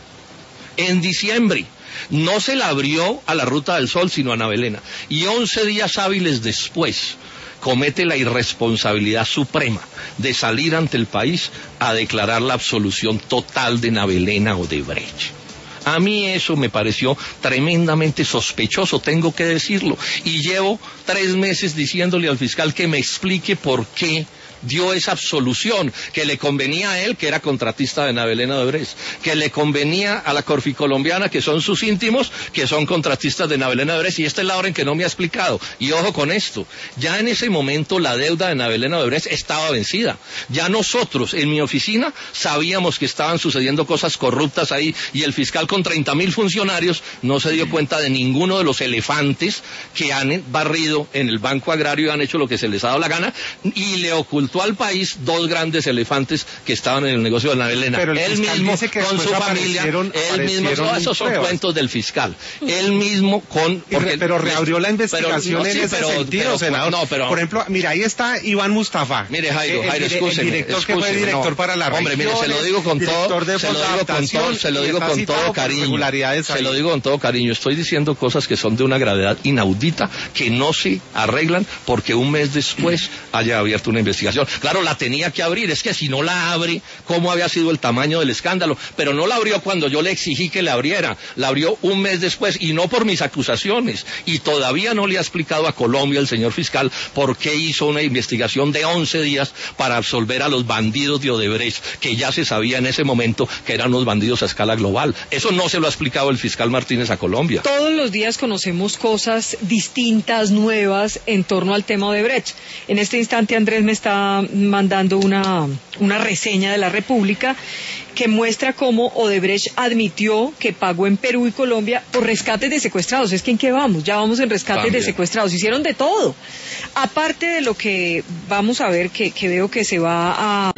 En diciembre, no se la abrió a la Ruta del Sol, sino a Navelena. Y once días hábiles después, comete la irresponsabilidad suprema de salir ante el país a declarar la absolución total de Navelena Odebrecht. A mí eso me pareció tremendamente sospechoso, tengo que decirlo. Y llevo tres meses diciéndole al fiscal que me explique por qué dio esa absolución, que le convenía a él, que era contratista de Navelena Odebrecht, que le convenía a la Corficolombiana, que son sus íntimos, que son contratistas de Navelena Odebrecht, y esta es la hora en que no me ha explicado. Y ojo con esto, ya en ese momento la deuda de Navelena Odebrecht estaba vencida. Ya nosotros, en mi oficina, sabíamos que estaban sucediendo cosas corruptas ahí, y el fiscal con treinta mil funcionarios no se dio cuenta de ninguno de los elefantes que han barrido en el Banco Agrario y han hecho lo que se les ha dado la gana, y le ocultó al país dos grandes elefantes que estaban en el negocio de Navelena. Pero el él fiscal mismo dice que con su familia, él mismo, no, esos son cuentos del fiscal. Él mismo con... Porque, pero reabrió la investigación pero, no, sí, en ese pero, sentido, pero, senador. No, pero, por ejemplo, mira, ahí está Iván Mustafa. Mire, Jairo, Jairo, el, escúcheme, el director escúcheme, que fue director no, para la hombre, región, mire, se lo digo con todo, se lo digo con todo, se lo digo con todo cariño, se lo digo con todo cariño. Estoy diciendo cosas que son de una gravedad inaudita, que no se arreglan porque un mes después haya abierto una investigación. Claro, la tenía que abrir, es que si no la abre, ¿cómo había sido el tamaño del escándalo? Pero no la abrió cuando yo le exigí que la abriera, la abrió un mes después, y no por mis acusaciones, y todavía no le ha explicado a Colombia el señor fiscal por qué hizo una investigación de once días para absolver a los bandidos de Odebrecht, que ya se sabía en ese momento que eran unos bandidos a escala global. Eso no se lo ha explicado el fiscal Martínez a Colombia. Todos los días conocemos cosas distintas, nuevas, en torno al tema Odebrecht. En este instante Andrés me está mandando una, una reseña de la República que muestra cómo Odebrecht admitió que pagó en Perú y Colombia por rescates de secuestrados. Es que ¿en qué vamos? Ya vamos en rescates También. de secuestrados. Hicieron de todo. Aparte de lo que vamos a ver, que, que veo que se va a,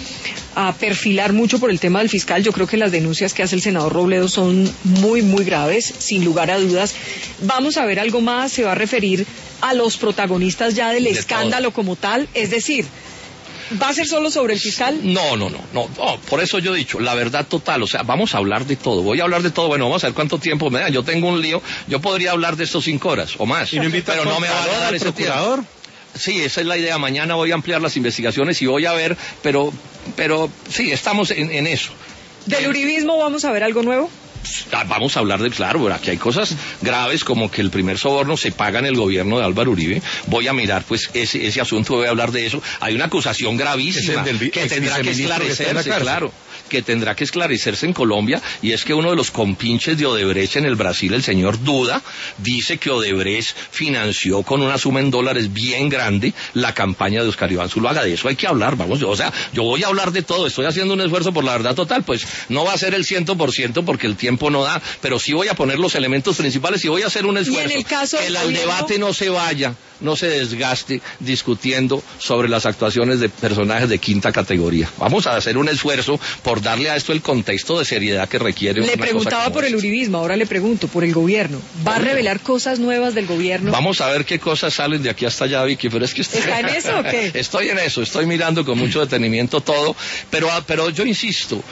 a perfilar mucho por el tema del fiscal, yo creo que las denuncias que hace el senador Robledo son muy, muy graves, sin lugar a dudas. Vamos a ver algo más, se va a referir a los protagonistas ya del de escándalo todo. Como tal, es decir... ¿Va a ser solo sobre el fiscal? No, no, no, no, no, por eso yo he dicho, la verdad total, o sea, vamos a hablar de todo, voy a hablar de todo, bueno, vamos a ver cuánto tiempo me dan, yo tengo un lío, yo podría hablar de estos cinco horas o más, ¿Y no pero no me van a dar ese procurador? tiempo. Sí, esa es la idea, mañana voy a ampliar las investigaciones y voy a ver, pero, pero sí, estamos en, en eso. ¿Del uribismo vamos a ver algo nuevo? Vamos a hablar de, claro, aquí hay cosas graves como que el primer soborno se paga en el gobierno de Álvaro Uribe. Voy a mirar pues ese, ese asunto, voy a hablar de eso. Hay una acusación gravísima del, que tendrá que esclarecerse, que claro, que tendrá que esclarecerse en Colombia, y es que uno de los compinches de Odebrecht en el Brasil, el señor Duda, dice que Odebrecht financió con una suma en dólares bien grande la campaña de Oscar Iván Zuluaga. De eso hay que hablar, vamos, o sea, yo voy a hablar de todo, estoy haciendo un esfuerzo por la verdad total, pues no va a ser el ciento por ciento porque el tiempo no da, pero sí voy a poner los elementos principales y voy a hacer un esfuerzo en el caso que el gobierno... debate no se vaya, no se desgaste discutiendo sobre las actuaciones de personajes de quinta categoría. Vamos a hacer un esfuerzo por darle a esto el contexto de seriedad que requiere. Le preguntaba por el uribismo, ahora le pregunto por el gobierno. ¿Va a revelar cosas nuevas del gobierno? Vamos a ver qué cosas salen de aquí hasta allá, Vicky, pero es que estoy... ¿Está en eso o qué? Estoy en eso, estoy mirando con mucho detenimiento todo, pero, pero yo insisto,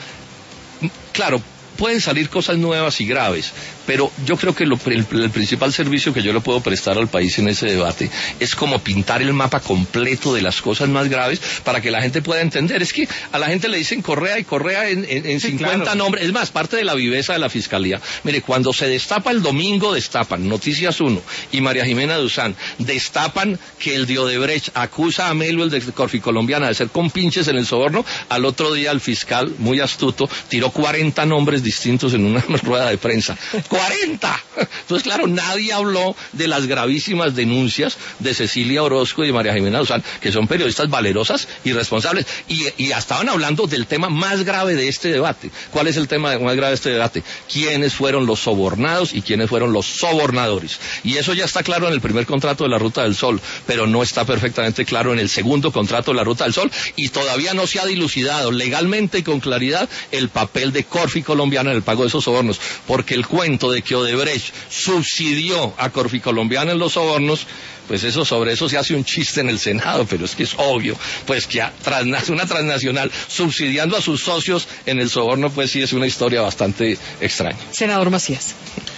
claro, pueden salir cosas nuevas y graves, pero yo creo que lo, el, el principal servicio que yo le puedo prestar al país en ese debate es como pintar el mapa completo de las cosas más graves para que la gente pueda entender. Es que a la gente le dicen Correa y Correa en, en, en sí, cincuenta claro. nombres, es más, parte de la viveza de la Fiscalía. Mire, cuando se destapa el domingo, destapan Noticias uno y María Jimena Duzán, destapan que el de Odebrecht acusa a Melo, el de Corficolombiana, de ser compinches en el soborno. Al otro día el fiscal, muy astuto, tiró cuarenta nombres distintos en una rueda de prensa. ¡cuarenta! Entonces, claro, nadie habló de las gravísimas denuncias de Cecilia Orozco y de María Jimena Duzán, que son periodistas valerosas y responsables, y, y estaban hablando del tema más grave de este debate. ¿Cuál es el tema más grave de este debate? ¿Quiénes fueron los sobornados y quiénes fueron los sobornadores? Y eso ya está claro en el primer contrato de la Ruta del Sol, pero no está perfectamente claro en el segundo contrato de la Ruta del Sol, y todavía no se ha dilucidado legalmente y con claridad el papel de Corfi Colombiana en el pago de esos sobornos, porque el cuento de que Odebrecht subsidió a Corfi Colombiana en los sobornos, pues eso, sobre eso se hace un chiste en el Senado, pero es que es obvio, pues que a trans, una transnacional subsidiando a sus socios en el soborno, pues sí es una historia bastante extraña. Senador Macías.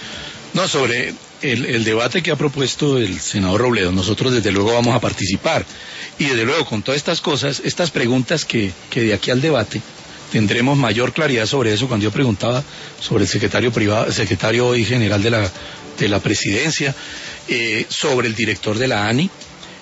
No, sobre el, el debate que ha propuesto el senador Robledo, nosotros desde luego vamos a participar, y desde luego con todas estas cosas, estas preguntas que, que de aquí al debate tendremos mayor claridad sobre eso. Cuando yo preguntaba sobre el secretario privado, el secretario y general de la, de la presidencia, eh, sobre el director de la ANI,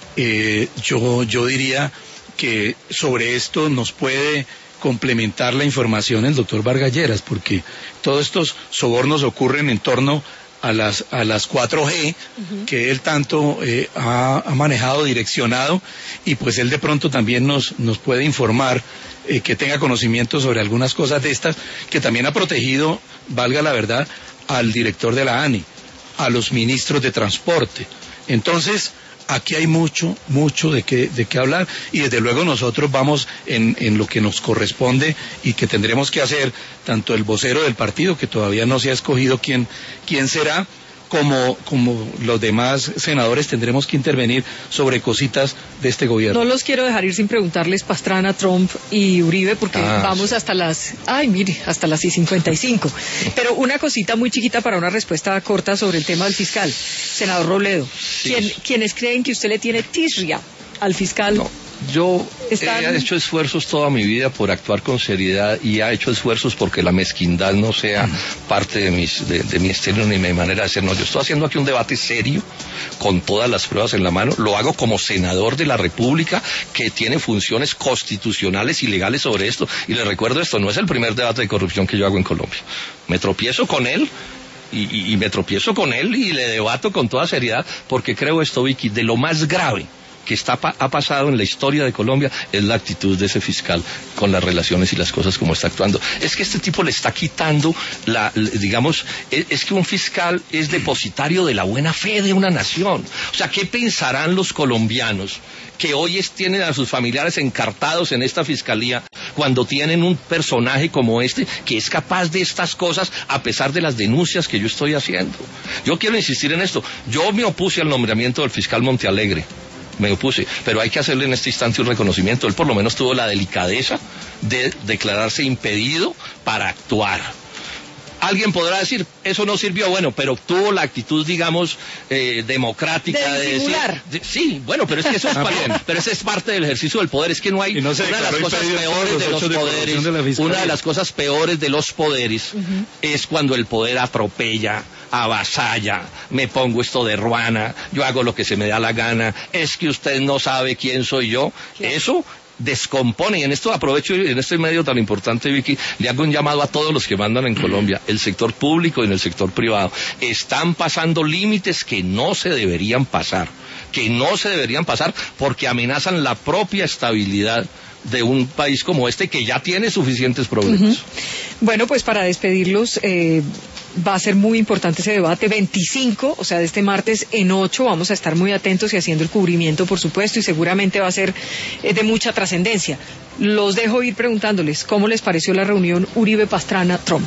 eh, yo, yo diría que sobre esto nos puede complementar la información el doctor Vargas Lleras, porque todos estos sobornos ocurren en torno a las a las cuatro G, uh-huh, que él tanto eh, ha, ha manejado, direccionado, y pues él de pronto también nos, nos puede informar, eh, que tenga conocimiento sobre algunas cosas de estas, que también ha protegido, valga la verdad, al director de la ANI, a los ministros de transporte. Entonces, aquí hay mucho, mucho de qué, de qué hablar, y desde luego nosotros vamos en, en lo que nos corresponde y que tendremos que hacer, tanto el vocero del partido, que todavía no se ha escogido quién, quién será, como, como los demás senadores tendremos que intervenir sobre cositas de este gobierno. No los quiero dejar ir sin preguntarles Pastrana, Trump y Uribe, porque ah, vamos sí. hasta las, ay mire, hasta las y cincuenta y cinco. Pero una cosita muy chiquita para una respuesta corta sobre el tema del fiscal. Senador Robledo, sí. ¿quién, ¿quiénes creen que usted le tiene tirria al fiscal? No. Yo Están... he hecho esfuerzos toda mi vida por actuar con seriedad, y he hecho esfuerzos porque la mezquindad no sea parte de, mis, de, de mi estilo ni mi manera de ser. No, yo estoy haciendo aquí un debate serio, con todas las pruebas en la mano. Lo hago como senador de la República, que tiene funciones constitucionales y legales sobre esto. Y les recuerdo esto, no es el primer debate de corrupción que yo hago en Colombia. Me tropiezo con él. Y, y, y me tropiezo con él y le debato con toda seriedad, porque creo esto, Vicky, de lo más grave que está, ha pasado en la historia de Colombia es la actitud de ese fiscal con las relaciones y las cosas como está actuando. Es que este tipo le está quitando, la, digamos, es, es que un fiscal es depositario de la buena fe de una nación. O sea, ¿qué pensarán los colombianos que hoy es, tienen a sus familiares encartados en esta fiscalía, cuando tienen un personaje como este que es capaz de estas cosas a pesar de las denuncias que yo estoy haciendo? Yo quiero insistir en esto. Yo me opuse al nombramiento del fiscal Montealegre. Me opuse, pero hay que hacerle en este instante un reconocimiento. Él por lo menos tuvo la delicadeza de declararse impedido para actuar. Alguien podrá decir, eso no sirvió, bueno, pero tuvo la actitud, digamos, eh, democrática de, de decir... De, sí, bueno, pero es que eso es, para, pero eso es parte del ejercicio del poder. Es que no hay... No una de las cosas peores de los poderes, de la una de las cosas peores de los poderes, uh-huh, es cuando el poder atropella, avasalla, me pongo esto de ruana, yo hago lo que se me da la gana, es que usted no sabe quién soy yo. Claro. Eso descompone, y en esto aprovecho, y en este medio tan importante, Vicky, le hago un llamado a todos los que mandan en Colombia, el sector público y en el sector privado. Están pasando límites que no se deberían pasar, que no se deberían pasar porque amenazan la propia estabilidad de un país como este, que ya tiene suficientes problemas. Uh-huh. Bueno, pues para despedirlos, eh, va a ser muy importante ese debate, veinticinco, o sea, de este martes en ocho, vamos a estar muy atentos y haciendo el cubrimiento, por supuesto, y seguramente va a ser eh, de mucha trascendencia. Los dejo ir preguntándoles, ¿cómo les pareció la reunión Uribe-Pastrana-Trump?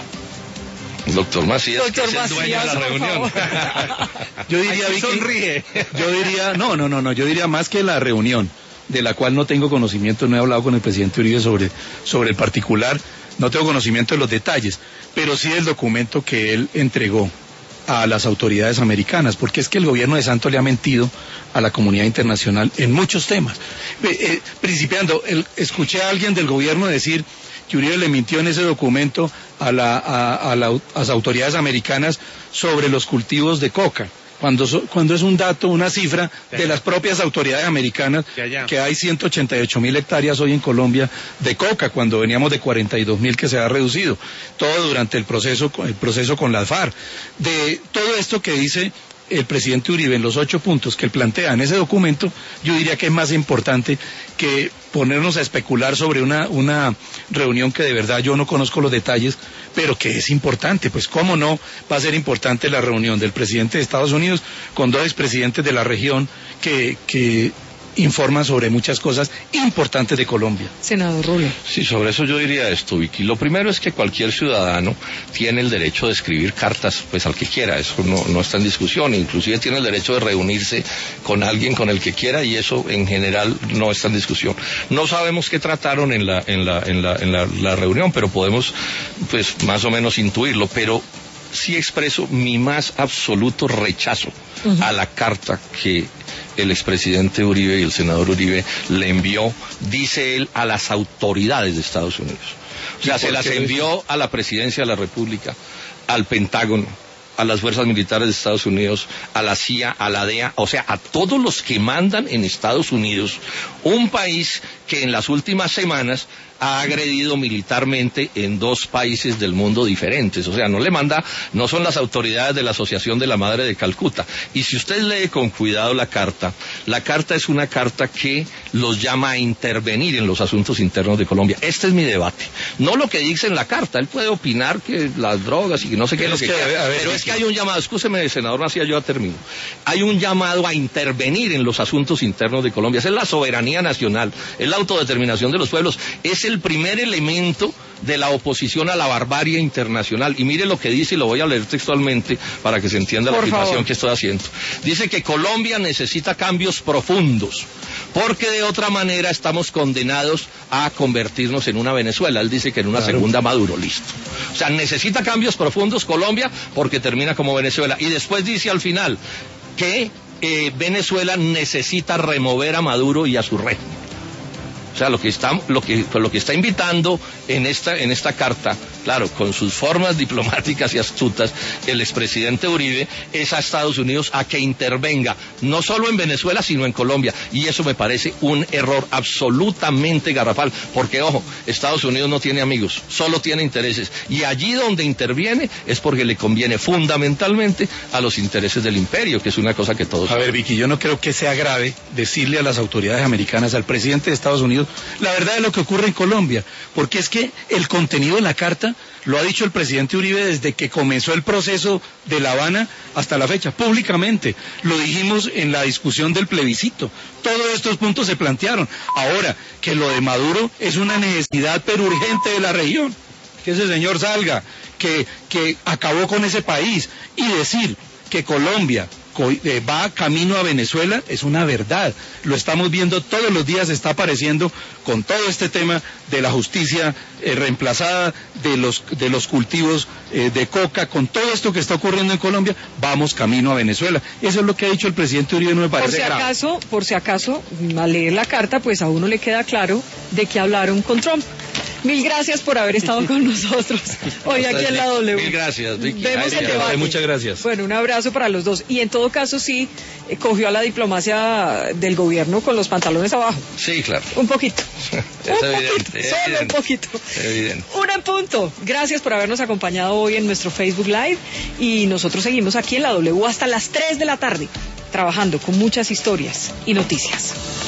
Doctor Macías, Doctor que es el dueño Macías, de la reunión. Yo diría, Vicky, sonríe. Yo diría, no, no, no, no, yo diría más que la reunión, de la cual no tengo conocimiento, no he hablado con el presidente Uribe sobre, sobre el particular, no tengo conocimiento de los detalles, pero sí del documento que él entregó a las autoridades americanas, porque es que el gobierno de Santos le ha mentido a la comunidad internacional en muchos temas. Eh, eh, principiando, el, escuché a alguien del gobierno decir que Uribe le mintió en ese documento a, la, a, a, la, a las autoridades americanas sobre los cultivos de coca, cuando, so, cuando es un dato, una cifra de las propias autoridades americanas, que hay ciento ochenta y ocho mil hectáreas hoy en Colombia de coca, cuando veníamos de cuarenta y dos mil que se ha reducido, todo durante el proceso, el proceso con las FARC. De todo esto que dice el presidente Uribe en los ocho puntos que él plantea en ese documento, yo diría que es más importante que ponernos a especular sobre una, una reunión que de verdad yo no conozco los detalles, pero que es importante. Pues cómo no va a ser importante la reunión del presidente de Estados Unidos con dos expresidentes de la región que, que informan sobre muchas cosas importantes de Colombia. Senador Rubio. Sí, sobre eso yo diría esto, Vicky. Lo primero es que cualquier ciudadano tiene el derecho de escribir cartas pues al que quiera, eso no, no está en discusión, inclusive tiene el derecho de reunirse con alguien con el que quiera y eso en general no está en discusión. No sabemos qué trataron en la, en la, en la, en la, la reunión, pero podemos pues más o menos intuirlo, pero sí expreso mi más absoluto rechazo uh-huh. a la carta que el expresidente Uribe y el senador Uribe le envió, dice él, a las autoridades de Estados Unidos. O sea, se las envió a la presidencia de la República, al Pentágono, a las fuerzas militares de Estados Unidos, a la C I A, a la D E A, o sea, a todos los que mandan en Estados Unidos, un país que en las últimas semanas ha agredido militarmente en dos países del mundo diferentes. O sea, no le manda, no son las autoridades de la Asociación de la Madre de Calcuta. Y si usted lee con cuidado la carta, la carta es una carta que los llama a intervenir en los asuntos internos de Colombia. Este es mi debate. No lo que dice en la carta, él puede opinar que las drogas y que no sé qué es lo que, que quiera, pero es que hay un llamado, escúcheme, senador Macías, yo ya termino. Hay un llamado a intervenir en los asuntos internos de Colombia. Esa es la soberanía nacional, es la autodeterminación de los pueblos, es el primer elemento de la oposición a la barbarie internacional. Y mire lo que dice, y lo voy a leer textualmente para que se entienda la afirmación que estoy haciendo. Dice que Colombia necesita cambios profundos, porque de otra manera estamos condenados a convertirnos en una Venezuela. Él dice que en una claro. segunda Maduro, listo. O sea, necesita cambios profundos Colombia porque termina como Venezuela. Y después dice al final que eh, Venezuela necesita remover a Maduro y a su régimen. O sea, lo que está, lo que, lo que está invitando en esta, en esta carta, claro, con sus formas diplomáticas y astutas, el expresidente Uribe, es a Estados Unidos a que intervenga, no solo en Venezuela, sino en Colombia. Y eso me parece un error absolutamente garrafal, porque, ojo, Estados Unidos no tiene amigos, solo tiene intereses. Y allí donde interviene es porque le conviene fundamentalmente a los intereses del imperio, que es una cosa que todos... A ver, Vicky, yo no creo que sea grave decirle a las autoridades americanas, al presidente de Estados Unidos, la verdad de lo que ocurre en Colombia, porque es que el contenido de la carta lo ha dicho el presidente Uribe desde que comenzó el proceso de La Habana hasta la fecha, públicamente. Lo dijimos en la discusión del plebiscito. Todos estos puntos se plantearon. Ahora, que lo de Maduro es una necesidad pero urgente de la región, que ese señor salga, que, que acabó con ese país, y decir que Colombia va camino a Venezuela es una verdad. Lo estamos viendo todos los días, está apareciendo con todo este tema de la justicia eh, reemplazada, de los de los cultivos eh, de coca, con todo esto que está ocurriendo en Colombia, vamos camino a Venezuela. Eso es lo que ha dicho el presidente Uribe, no me parece por si grave. acaso, por si acaso, al leer la carta, pues a uno le queda claro de que hablaron con Trump. Mil gracias por haber estado con nosotros hoy aquí en la W. Mil gracias, Vicky. Vemos el debate. Muchas gracias. Bueno, un abrazo para los dos. Y en todo caso, sí, eh, cogió a la diplomacia del gobierno con los pantalones abajo. Sí, claro. Un poquito. Es un evidente, poquito, es solo evidente, un poquito. Evidente. Una en punto. Gracias por habernos acompañado hoy en nuestro Facebook Live. Y nosotros seguimos aquí en la W hasta las tres de la tarde, trabajando con muchas historias y noticias.